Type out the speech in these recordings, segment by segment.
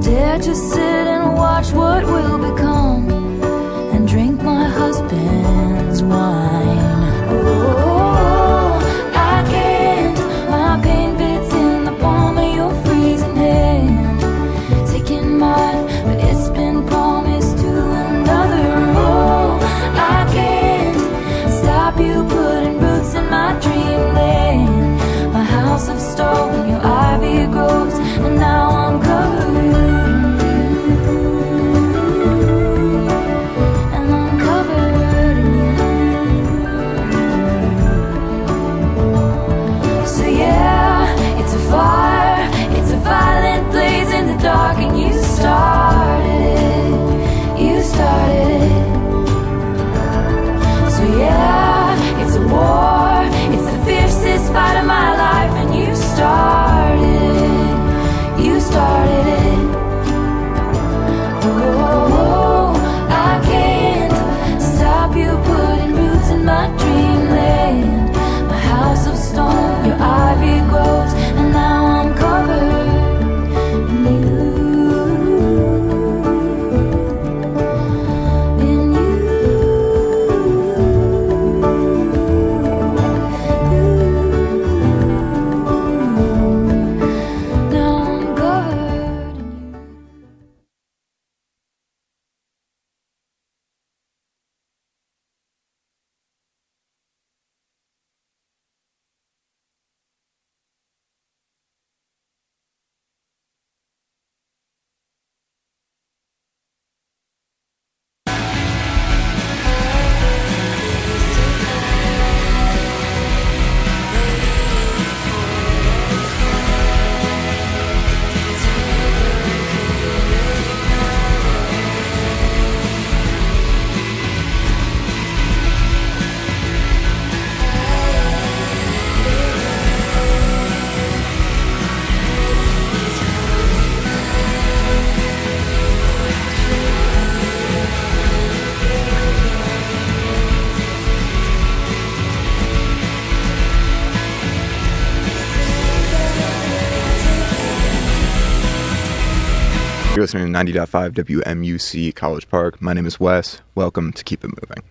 dare to sit and watch what will become, and drink my husband's wine. Oh, I can't, my pain fits in the palm of your freezing hand, taking mine, but it's been promised to another. Oh, I can't stop you putting roots in my dreamland. My house of stone, your ivy grows, and now I'm covered in you, and I'm covered in you. So yeah, it's a fire, it's a violent blaze in the dark, and you started it, you started it. So yeah, it's a war, it's the fiercest fight of my life, and you started it, you started it. Oh, I can't stop you putting roots in my dreamland. My house of stone, your ivy grows, and now I'm covered in you, in you. Now I'm covered in you. You're listening to 90.5 WMUC College Park. My name is Wes. Welcome to Keep It Moving.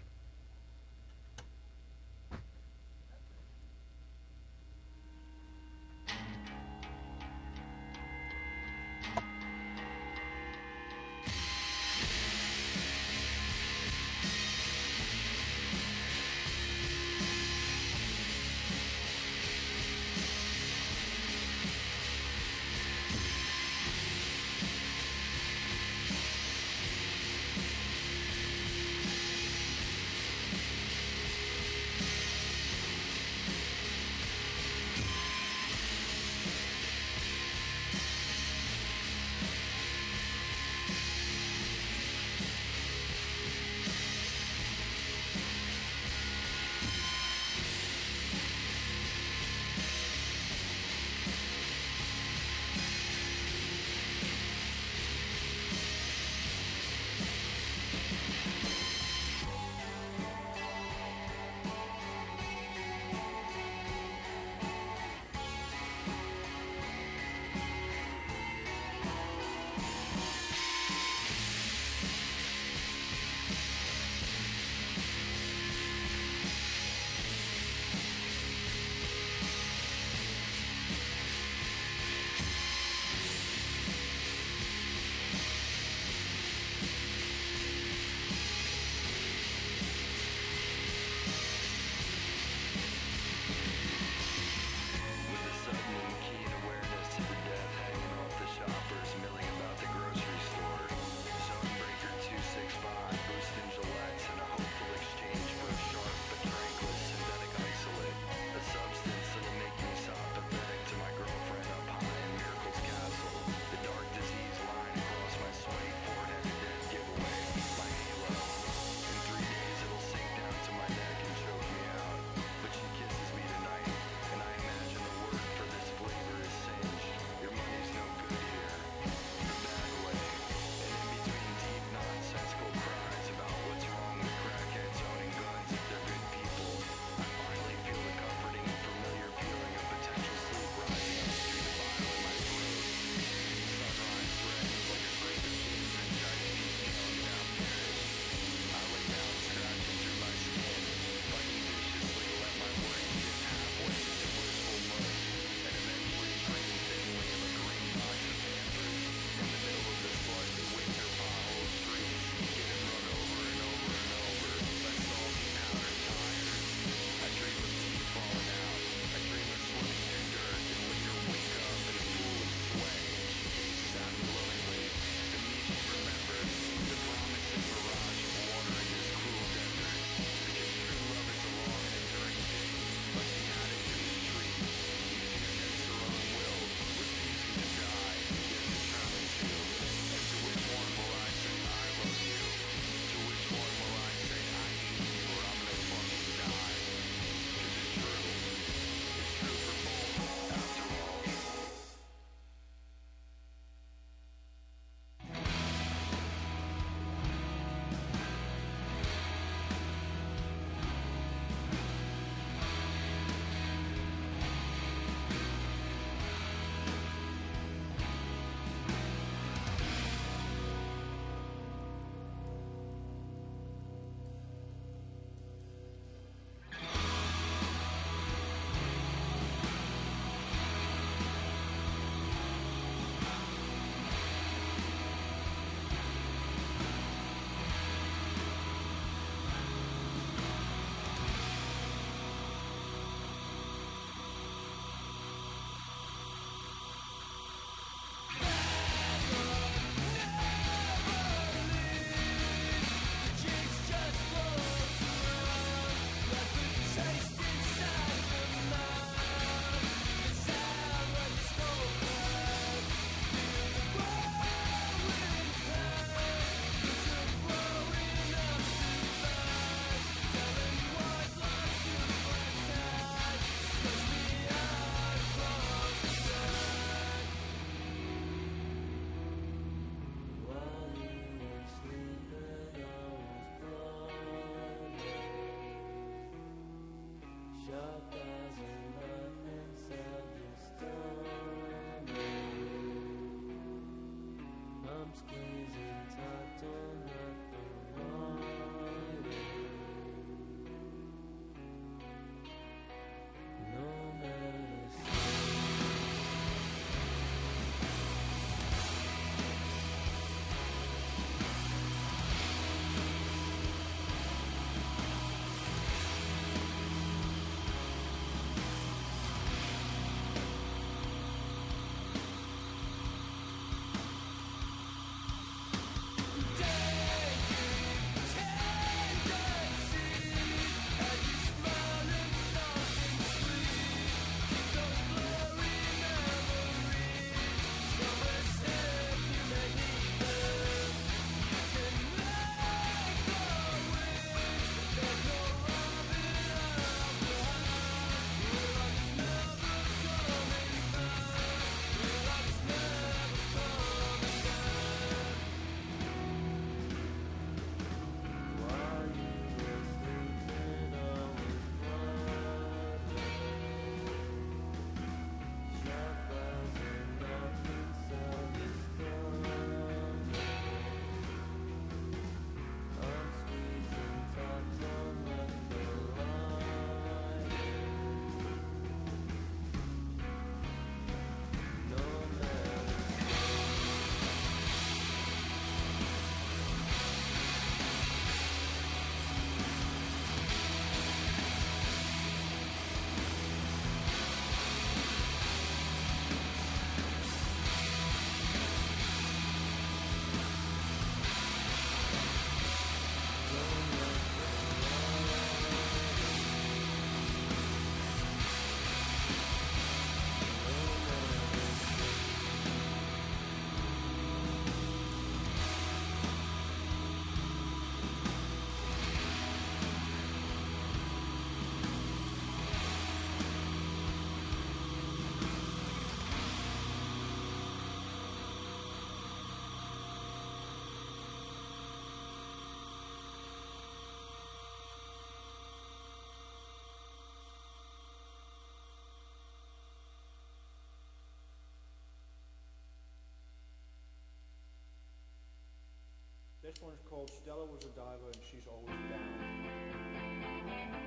This one's called Stella Was a Diver and She's Always Down.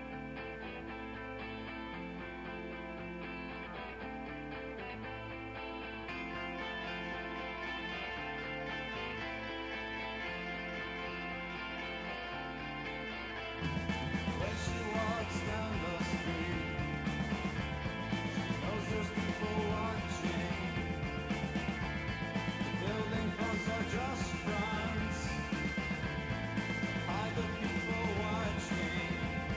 When she walks down the street, she knows there's people watching. Building fronts are just fronts, hide the people watching.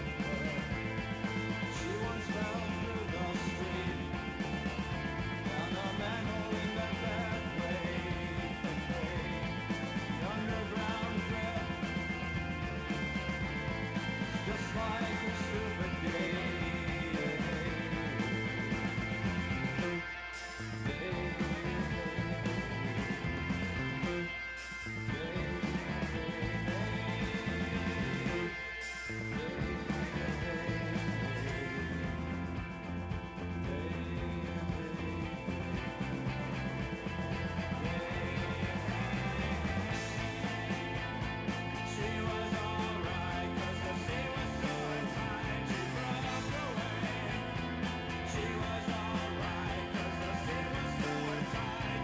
She once fell through the street, down a manhole in the pathway. The underground drip, just like a stupid game. She was alright 'cause the sea was so tight. She broke away. She was alright 'cause the sea was so tight.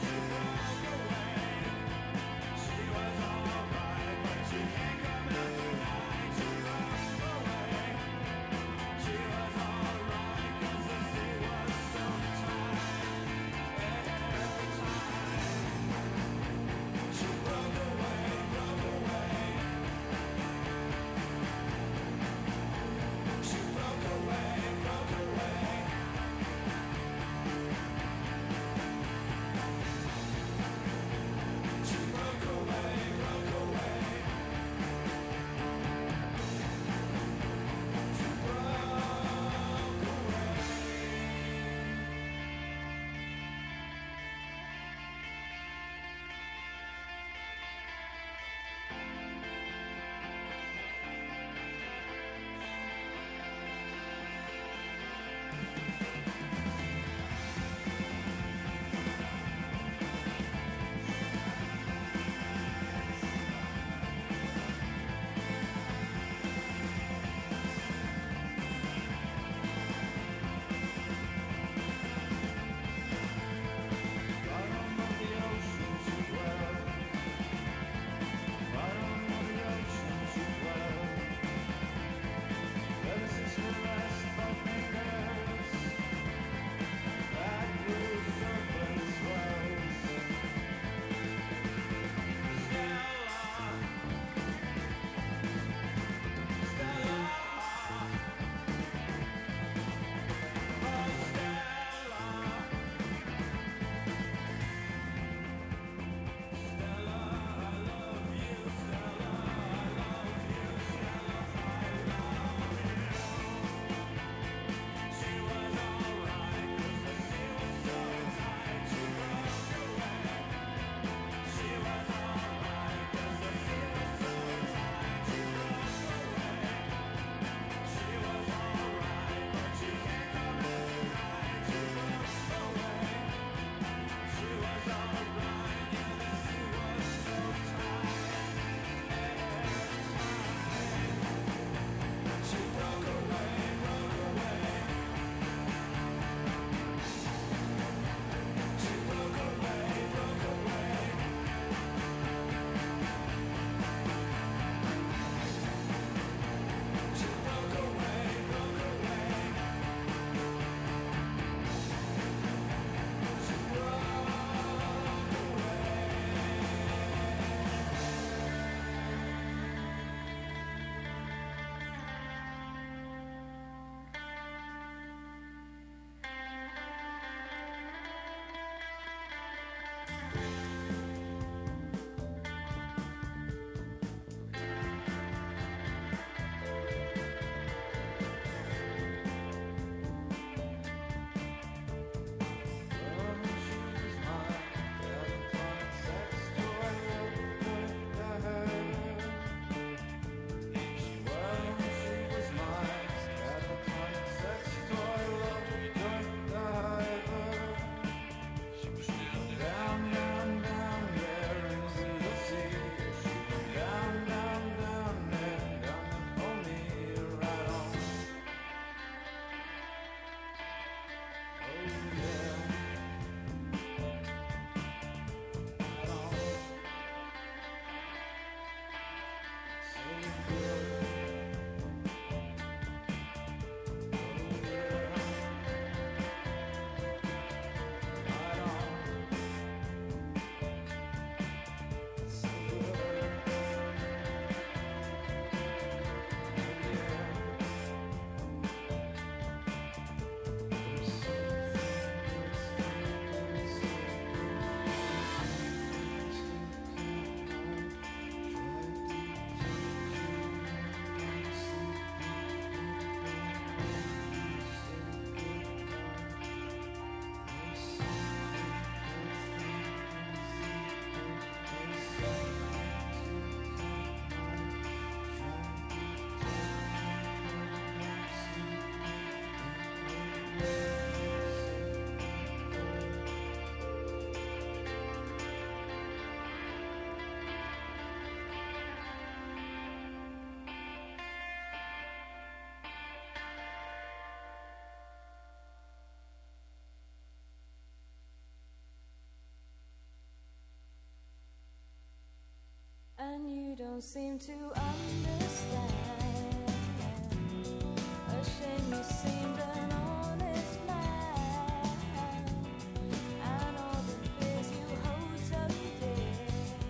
don't seem to understand. A shame you seemed an honest man, and all the fears you hold so dear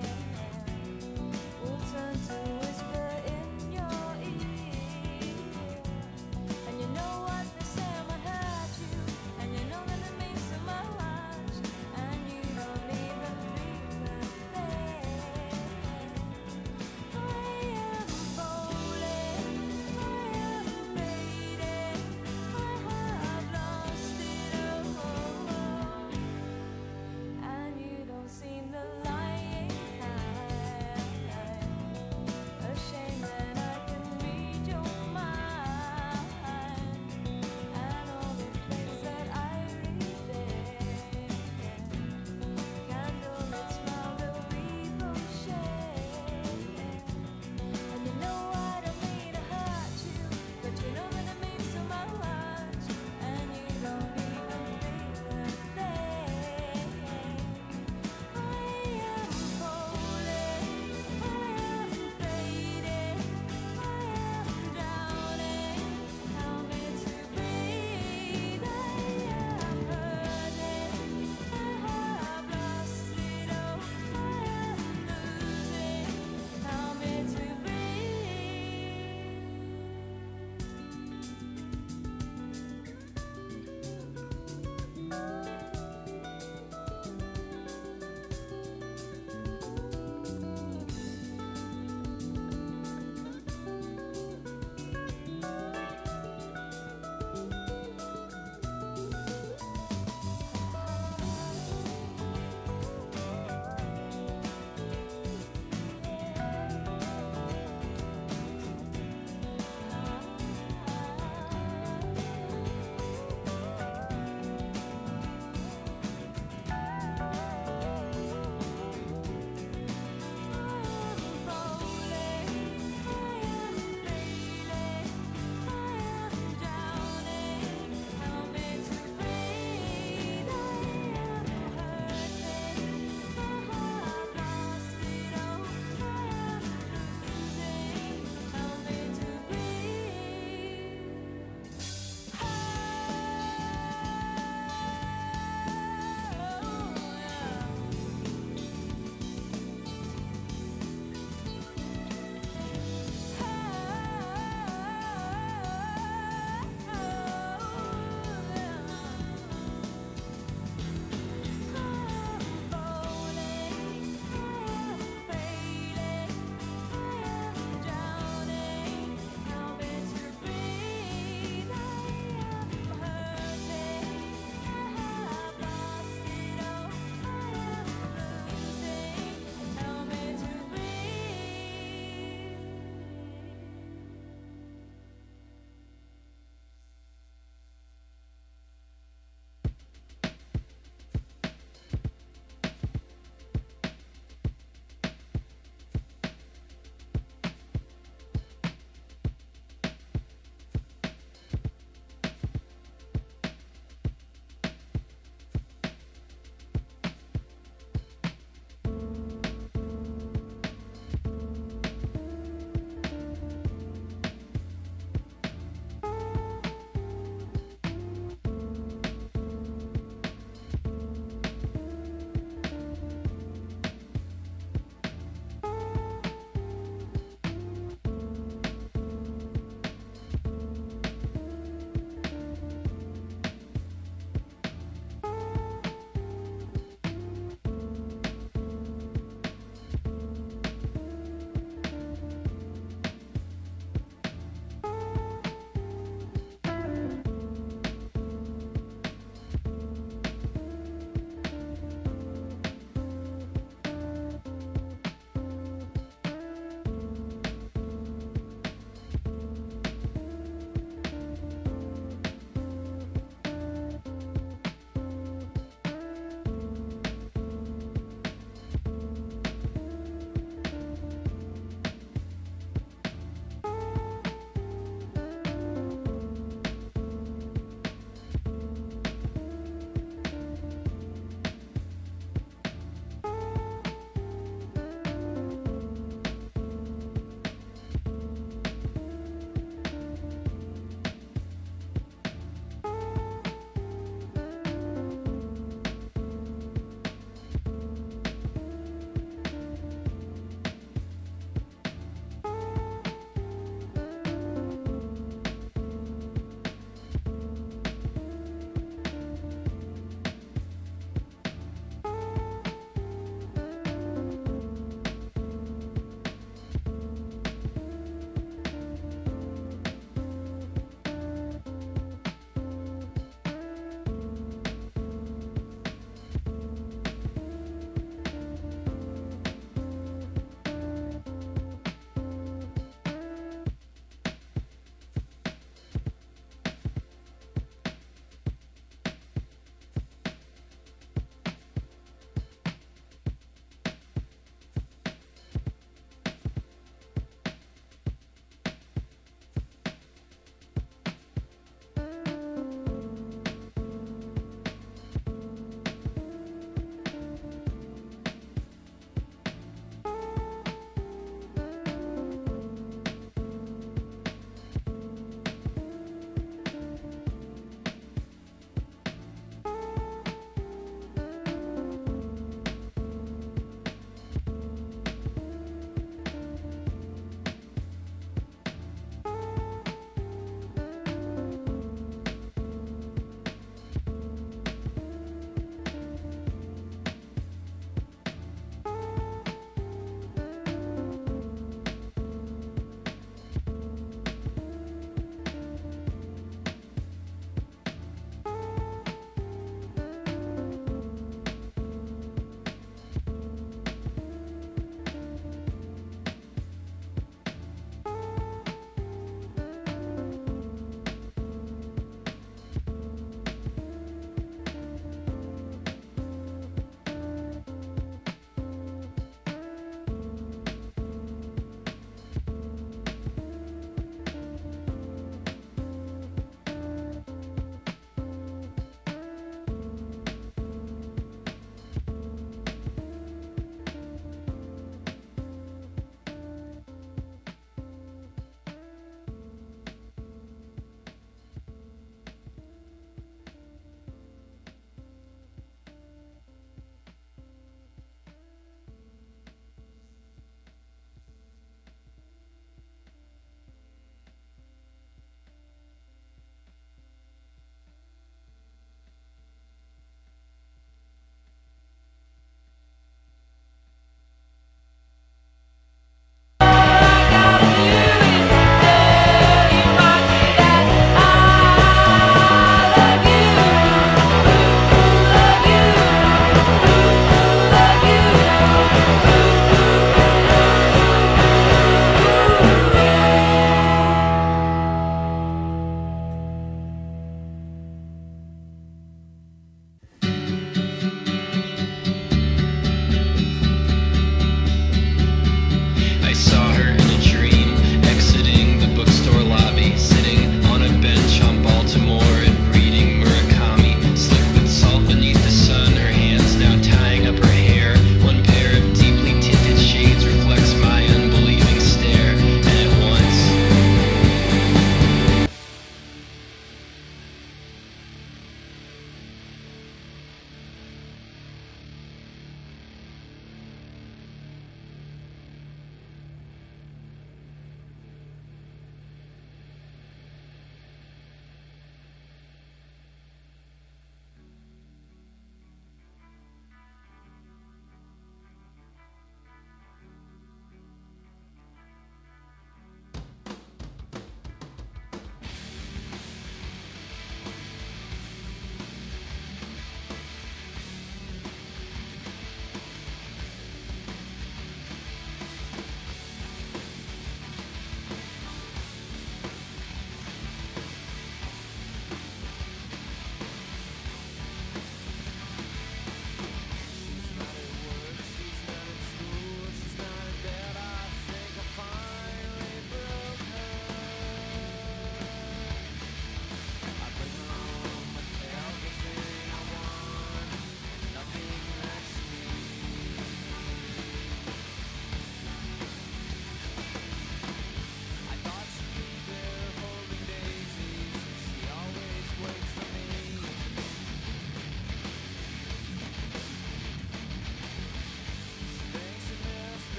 will turn to whisper in your ear. And you know what they say might hurt you, and you know that it means so much, and you don't even feel the pain. I am falling, I am fading, I have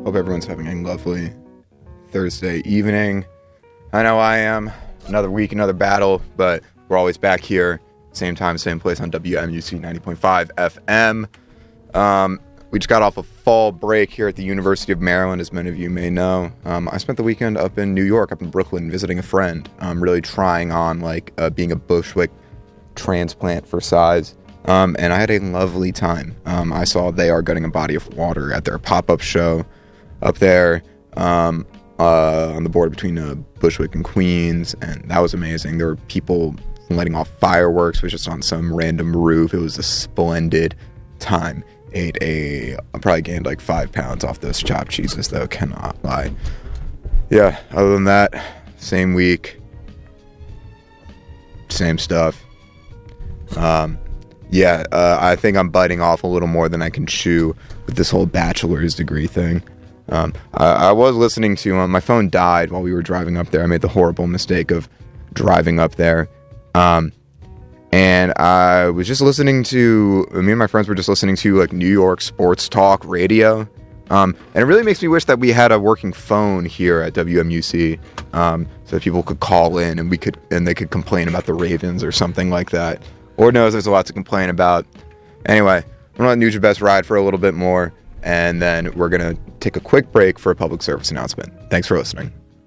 Hope everyone's having a lovely Thursday evening. I know I am. Another week, another battle, but we're always back here, same time, same place on WMUC 90.5 FM. We just got off a fall break here at the University of Maryland, as many of you may know. I spent the weekend up in New York, up in Brooklyn, visiting a friend. Really trying on being a Bushwick transplant for size. And I had a lovely time. I saw They Are Gutting a Body of Water at their pop-up show up there on the border between Bushwick and Queens, and that was amazing. There were people lighting off fireworks, which was on some random roof. It was a splendid time. I probably gained like 5 pounds off those chopped cheeses, though, cannot lie. Yeah, other than that, same week, same stuff. I think I'm biting off a little more than I can chew with this whole bachelor's degree thing. I was listening to, my phone died while we were driving up there. I made the horrible mistake of driving up there. And I was just listening to, me and my friends were just listening to like New York sports talk radio. And it really makes me wish that we had a working phone here at WMUC, so that people could call in and they could complain about the Ravens or something like that. Lord knows there's a lot to complain about. Anyway, I'm going to let Nugent Best ride for a little bit more, and then we're going to take a quick break for a public service announcement. Thanks for listening.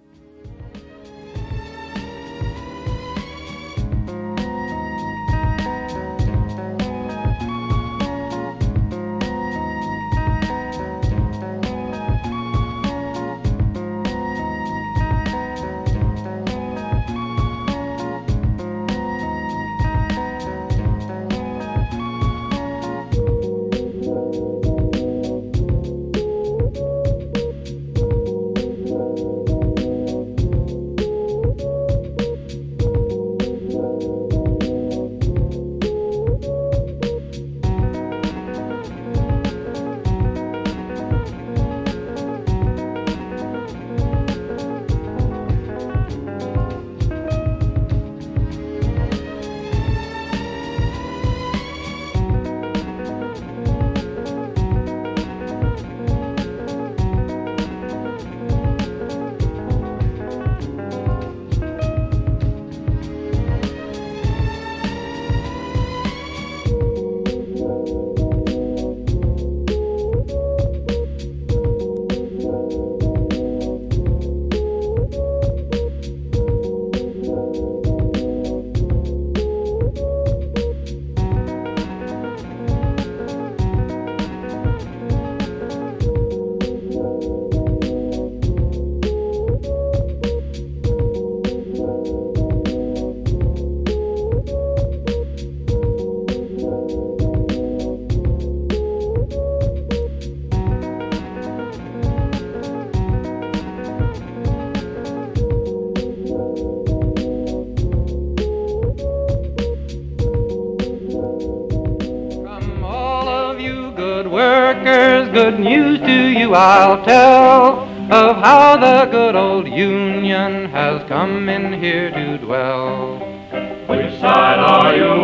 Good news to you I'll tell of how the good old Union has come in here to dwell. Which side are you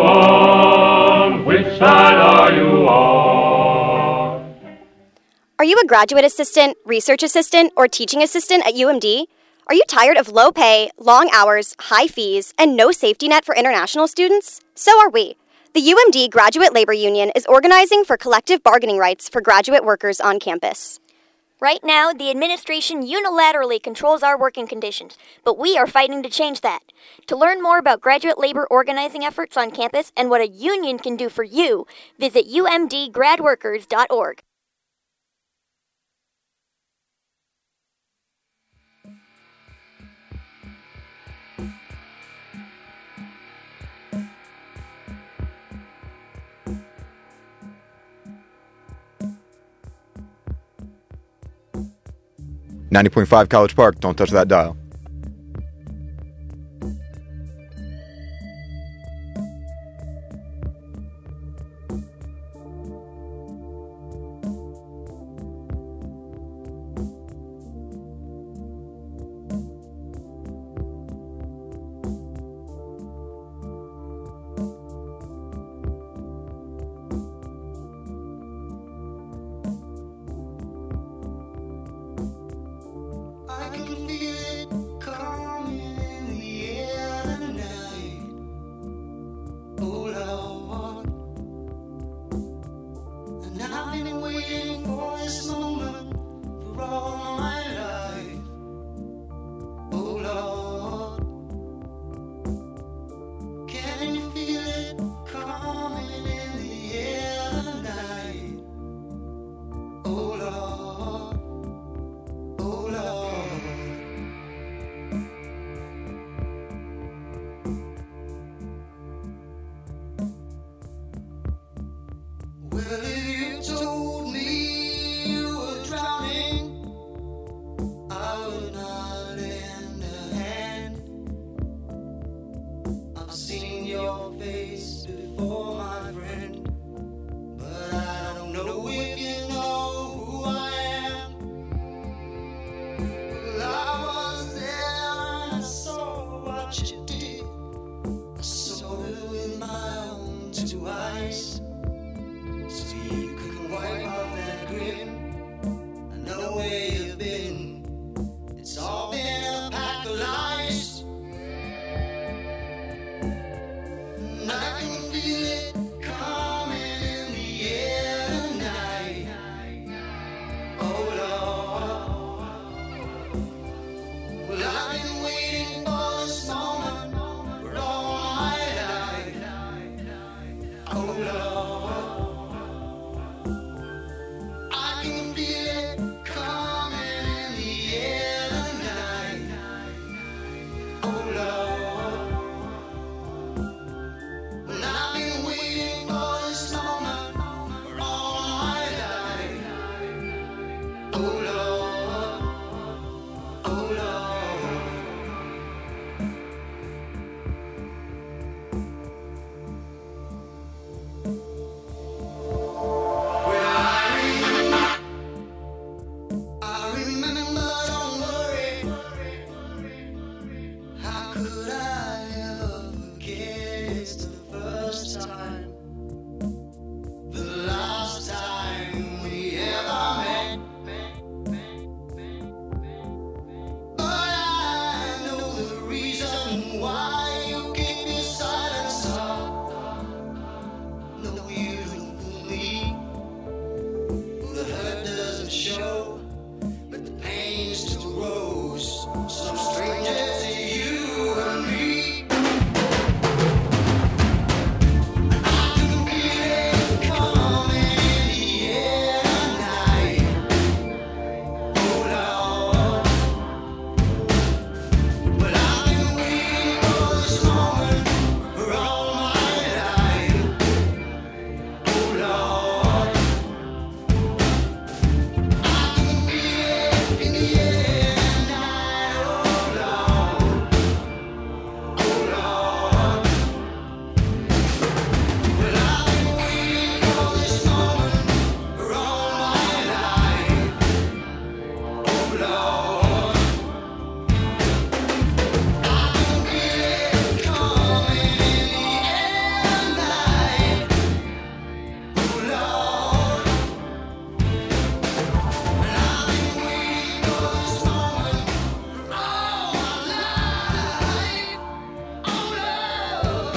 on? Which side are you on? Are you a graduate assistant, research assistant, or teaching assistant at UMD? Are you tired of low pay, long hours, high fees, and no safety net for international students? So are we. The UMD Graduate Labor Union is organizing for collective bargaining rights for graduate workers on campus. Right now, the administration unilaterally controls our working conditions, but we are fighting to change that. To learn more about graduate labor organizing efforts on campus and what a union can do for you, visit umdgradworkers.org. .5 College Park. Don't touch that dial. Well, if you told me you were drowning, I would not lend a hand. I've seen your face before, my friend, but I don't know if you know who I am. Well, I was there and I saw what you did. I saw it with my own two eyes. So you can wipe off that grin. I know where you've been. It's all been a pack of lies. And I can feel it coming in the air tonight. Oh Lord. Well, I've been waiting for this moment for all my life. Oh Lord. I can feel it coming in the air tonight. Oh Lord. Well, I've been waiting for this moment for all my life. Oh Lord. Oh Lord. Well, I remember, don't worry. How could I ever forget? It's the first time, the last time we ever met. But I know the reason why you keep your silence up. No, you don't fool me. The hurt doesn't show, but the pain still grows. Some stranger to you and me. I can feel it coming in the air tonight. Oh Lord. Well, I've been waiting for this moment for all my life. Oh Lord. I can feel it in the air tonight. Oh Lord. Oh Lord. Well, I've been waiting for this moment for all my life. Oh Lord. I can feel it coming in the air tonight. Oh Lord. And I've been waiting for this moment for all my life. Oh Lord.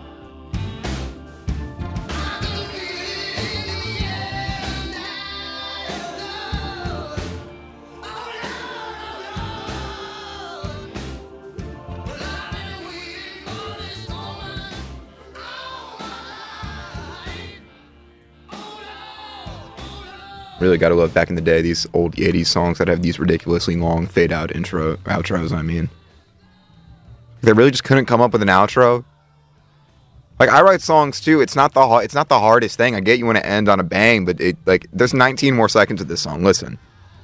I can feel it in the air tonight. Oh Lord. Oh Lord. Well, I've been waiting for this moment for all my life. Oh Lord. Really got to love back in the day these old 80s songs that have these ridiculously long fade out outros. I mean, they really just couldn't come up with an outro. Like, I write songs too. It's not the hardest thing. I get you want to end on a bang, but there's 19 more seconds of this song. Listen.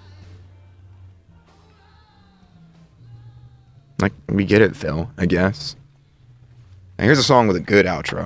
Like, we get it, Phil, I guess. And here's a song with a good outro.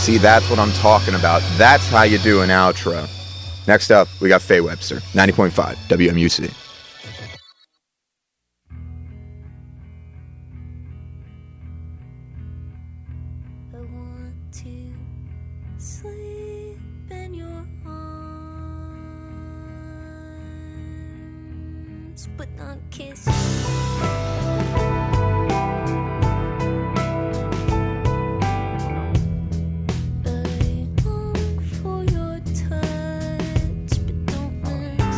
See, that's what I'm talking about. That's how you do an outro. Next up, we got Faye Webster, 90.5 WMUC. I want to sleep in your arms, but not kiss. I long for your touch, but don't miss.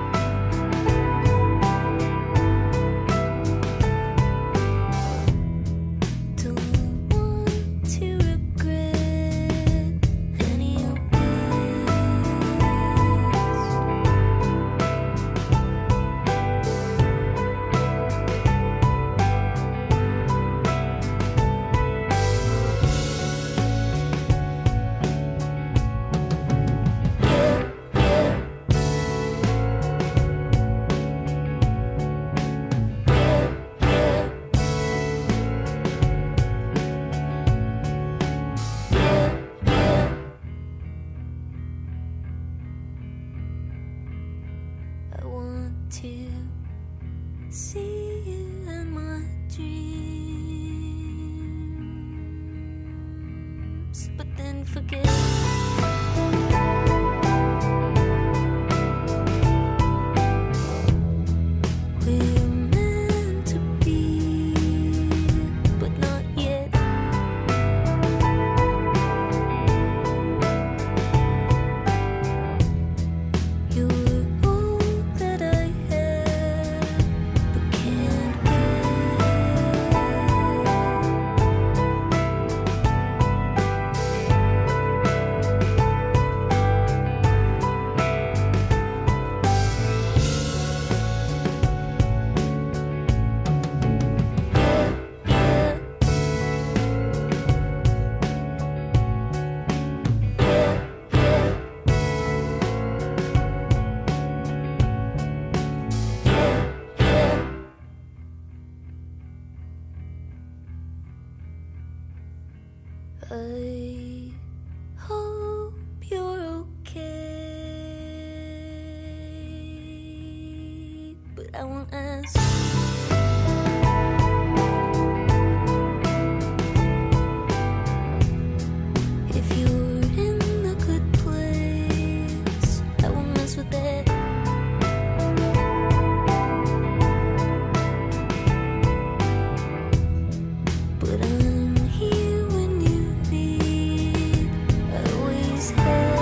Don't want to regret any of this. I want to see you in my dreams, but then forget. We're meant to be, but not yet. You're all that I have, but can't get. I hope you're okay, but I won't ask. If you're in a good place, I won't mess with that. But I'm here when you need. I always have.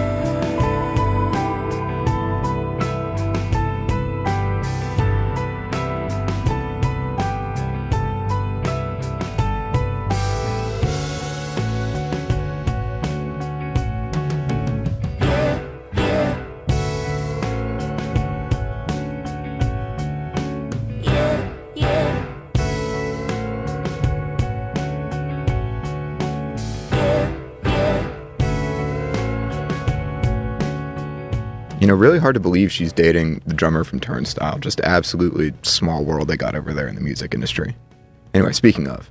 You know, really hard to believe she's dating the drummer from Turnstile. Just absolutely small world they got over there in the music industry. Anyway, speaking of.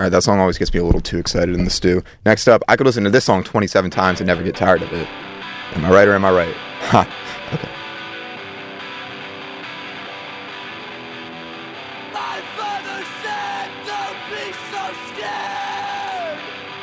All right, that song always gets me a little too excited in the stew. Next up, I could listen to this song 27 times and never get tired of it. Am I right or am I right? Ha. Okay. My father said, don't be so scared.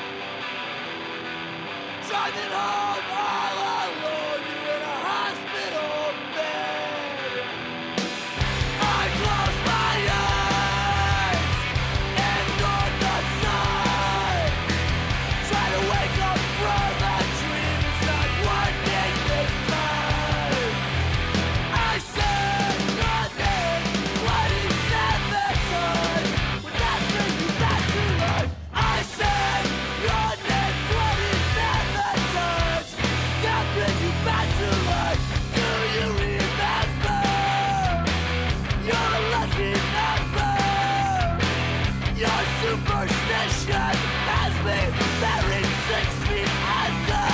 Driving home all alone, you're in a hospital bed. I close my eyes and ignore the sign. Try to wake up from a dream, it's not working this time. I said nothing 27 times, would that bring you back to life? I said your name 27 times, that bring you back to life. Do you remember? Your lucky number. Your superstition has me buried 6 feet under.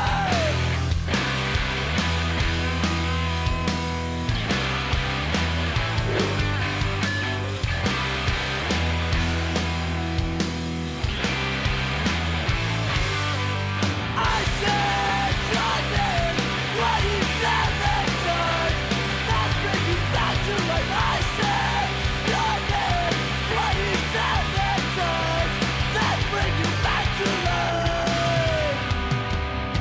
I said your name 27 times, that bring you back to life. I said your name 27 times, that bring you back to life.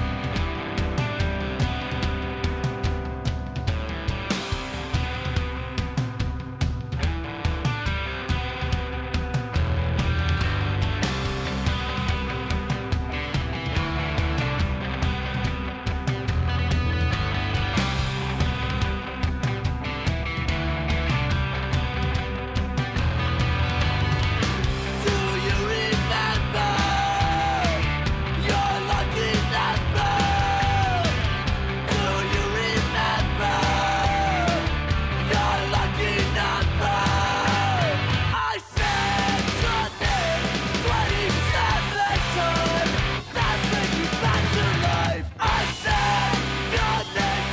Do you remember your lucky number? Do you remember your lucky number? I said your name 27 times, that bring you back to life. I said your name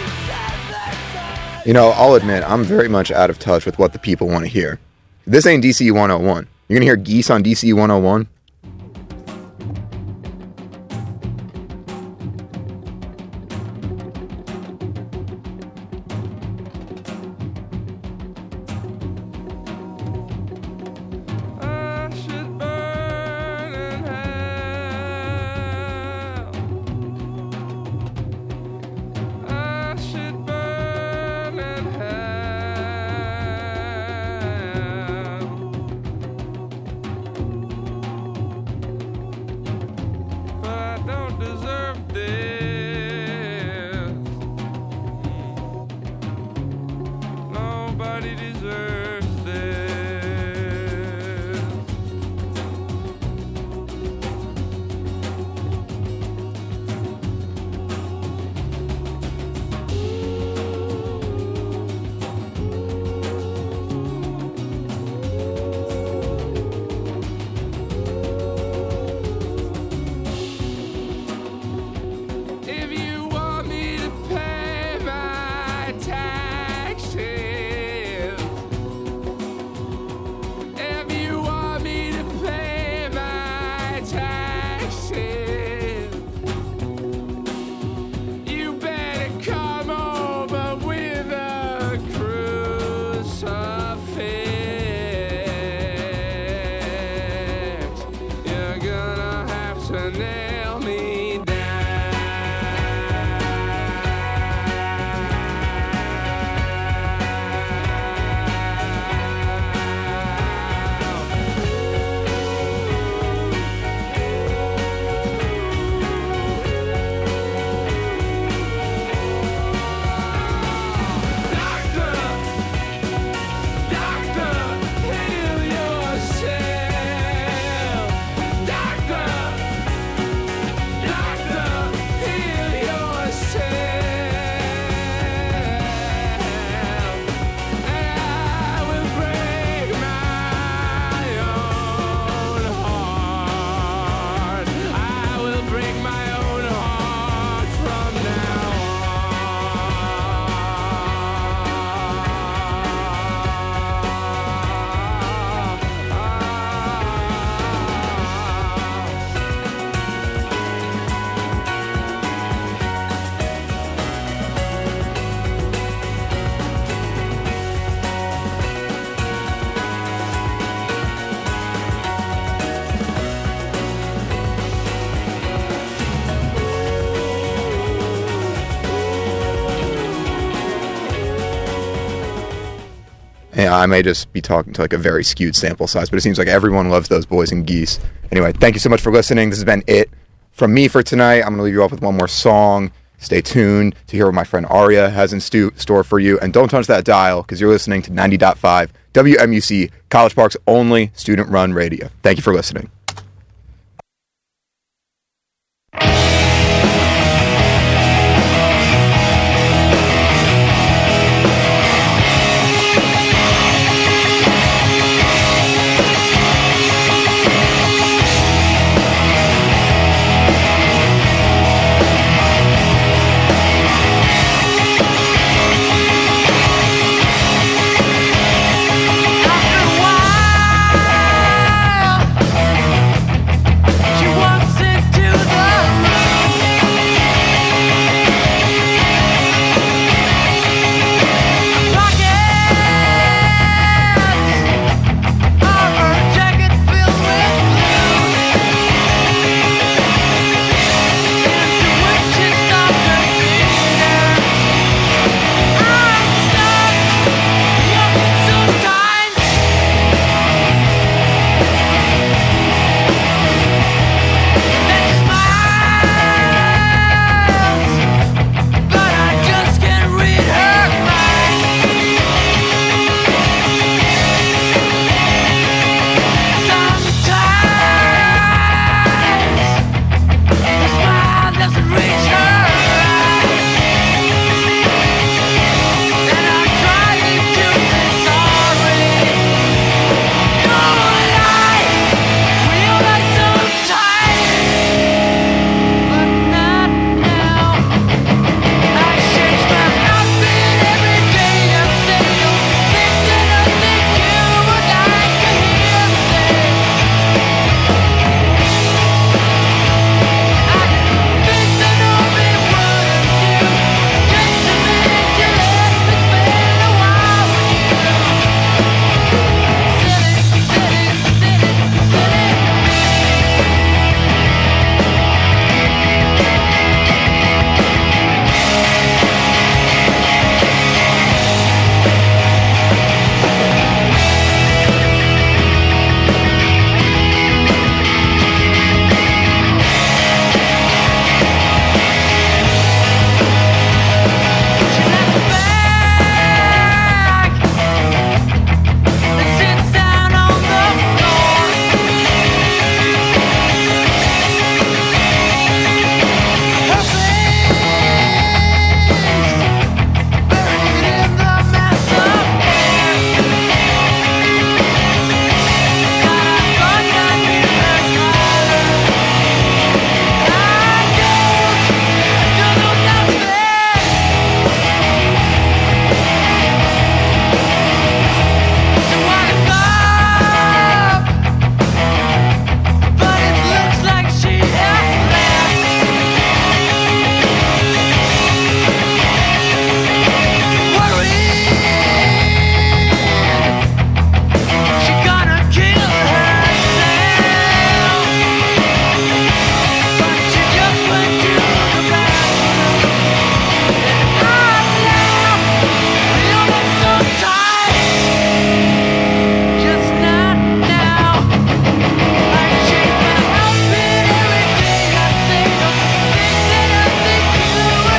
27 times. You know, I'll admit, I'm very much out of touch with what the people want to hear. This ain't DC 101. You're going to hear Geese on DC 101? I should burn in hell. I should burn in hell. But I don't deserve this. Nobody deserves this. If you want me to pay my taxes, if you want me to pay my taxes, you better come over with a crucifix. You're gonna have to nail me down. Doctor, heal yourself. Doctor, I may just be talking to like a very skewed sample size, but it seems like everyone loves those Boys and Geese. Anyway, thank you so much for listening. This has been it from me for tonight. I'm going to leave you off with one more song. Stay tuned to hear what my friend Aria has in store for you. And don't touch that dial, because you're listening to 90.5 WMUC, College Park's only student-run radio. Thank you for listening.